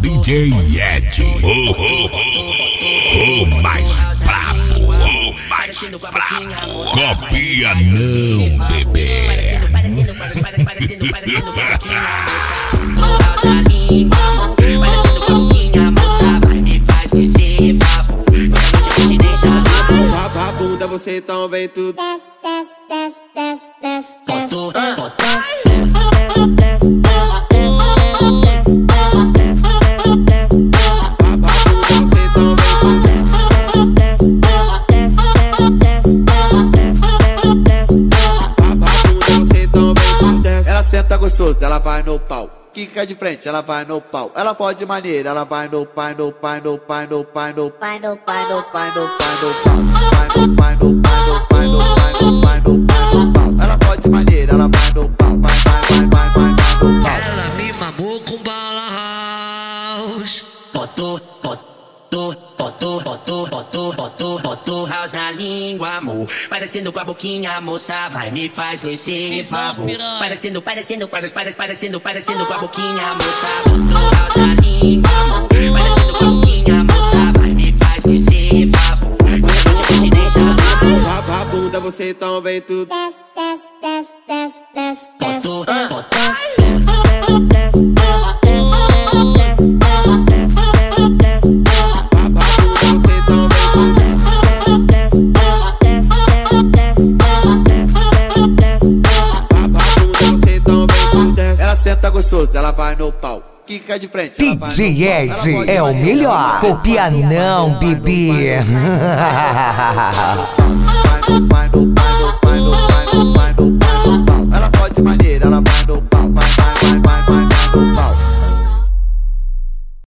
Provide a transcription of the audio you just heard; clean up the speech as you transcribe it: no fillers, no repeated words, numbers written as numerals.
DJ Ed, o mais brabo, copia não, bebê. A bunda você então vem tudo. Ela senta gostoso, ela vai no pau. Quica de frente, ela vai no pau. Ela pode de maneira, ela vai no pai, no pai, no pai, no pai, no pai, no pai, no pai, no pai, no pau. No pai, no pai, no pai, no pai, no pai, no pai, no pau. Ela pode de maneira, ela vai no pau. Vai no pau. Ela me mamou com bala house. Botou house na língua, amor. Parecendo com a boquinha, moça, vai me faz esse favor. Parecendo com a boquinha, moça. Botou house na língua, amor. Parecendo com a boquinha, moça, vai me faz esse favor. Me deixa A bunda você então vem tudo. Ela senta gostoso, ela vai no pau. Quica de frente, DJ Ed é o melhor. Copia não, bebê. Vai no pai, no pai, no pai, no pai.